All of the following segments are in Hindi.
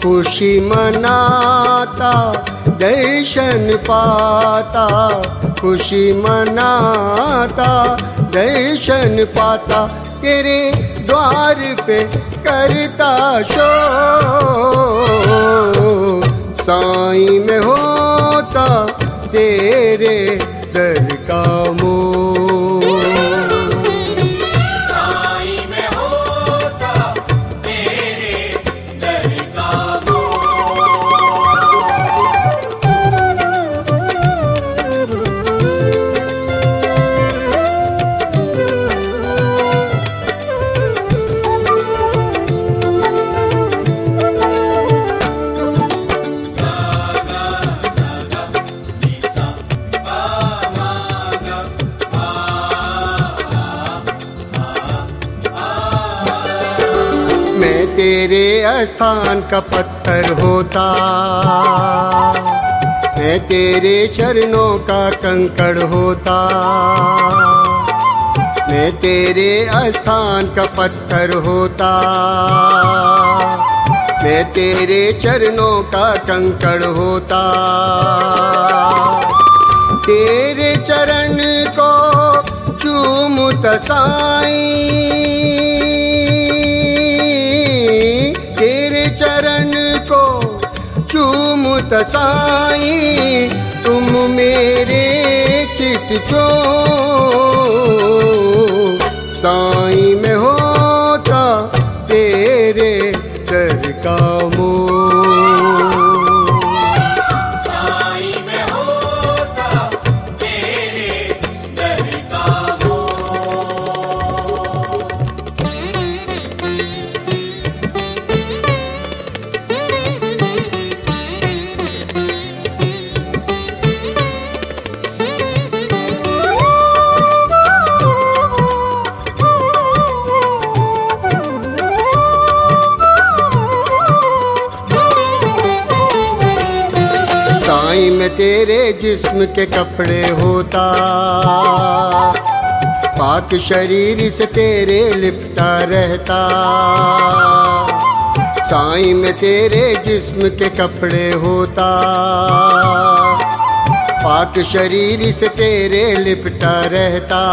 खुशी मनाता दर्शन पाता, खुशी मनाता दर्शन पाता, तेरे द्वार पे करता शोर। साईं में होता तेरे दर का मोह, साईं में होता तेरे दर का तेरे स्थान का पत्थर होता, मैं तेरे चरणों का कंकड़ होता। मैं तेरे स्थान का पत्थर होता, मैं तेरे चरणों का कंकड़ होता। तेरे चरण को चूमता साईं, तेरे चरण को चूमता साईं, तुम मेरे चित चोर। साईं में होता तेरे दर का मोह, साईं में होता तेरे दर का साईं में तेरे जिस्म के कपड़े होता, पाक शरीर से तेरे लिपटा रहता। साईं में तेरे जिस्म के कपड़े होता, पाक शरीर से तेरे लिपटा रहता।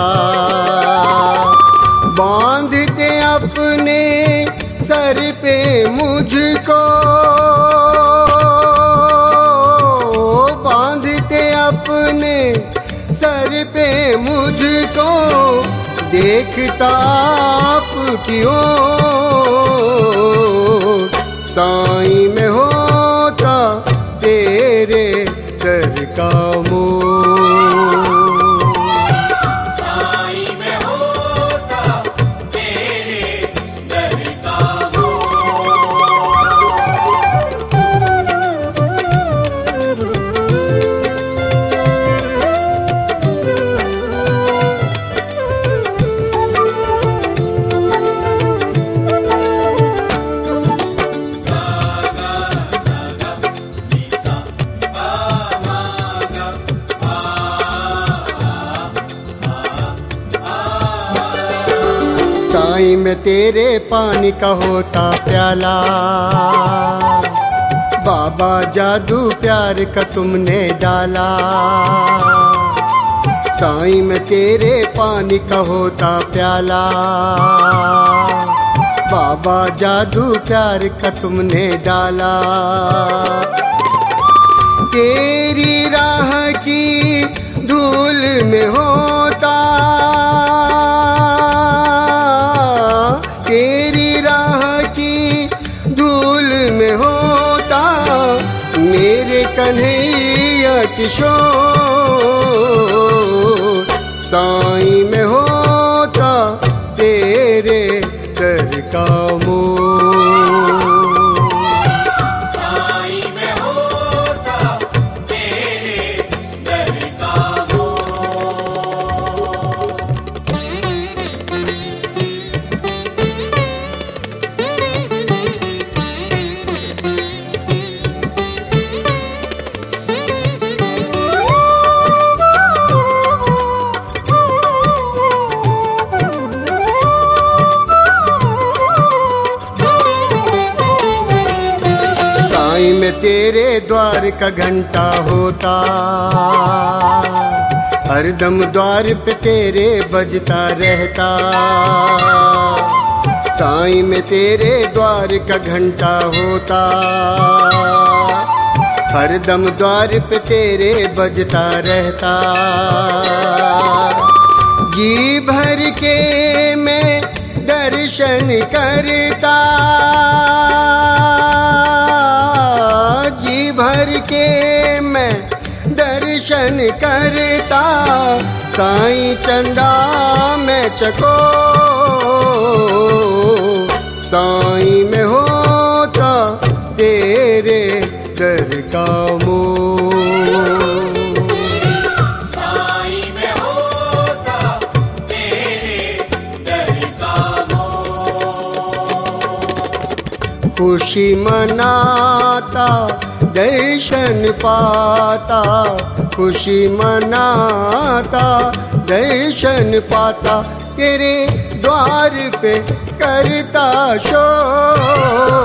बांधते अपने सर पे मुझको, बांधते अपने सर पे मुझको, देखता आपकी ओर। साईं में होता तेरे दर का मोह, साईं में होता तेरे दर का साईं में तेरे पानी का होता प्याला, बाबा जादू प्यार का तुमने डाला। साईं में तेरे पानी का होता प्याला, बाबा जादू प्यार का तुमने डाला। तेरी राह की धूल में होता, तेरी राह की धूल में होता, मेरे कन्हैया किशोर। साईं में होता तेरे दर का मोह, साईं में होता तेरे दर का में तेरे द्वार का घंटा होता, हरदम द्वार पे तेरे बजता रहता। साईं में तेरे द्वार का घंटा होता, हरदम द्वार पे तेरे बजता रहता। जी भर के मैं दर्शन करता, जी भर के मैं दर्शन करता। साईं चंदा मैं चको, साईं में होता तेरे दर का मोह। साईं में होता तेरे दर का मोह। खुशी मनाता दर्शन पाता, खुशी मनाता दर्शन पाता। तेरे द्वार पे करता शोर,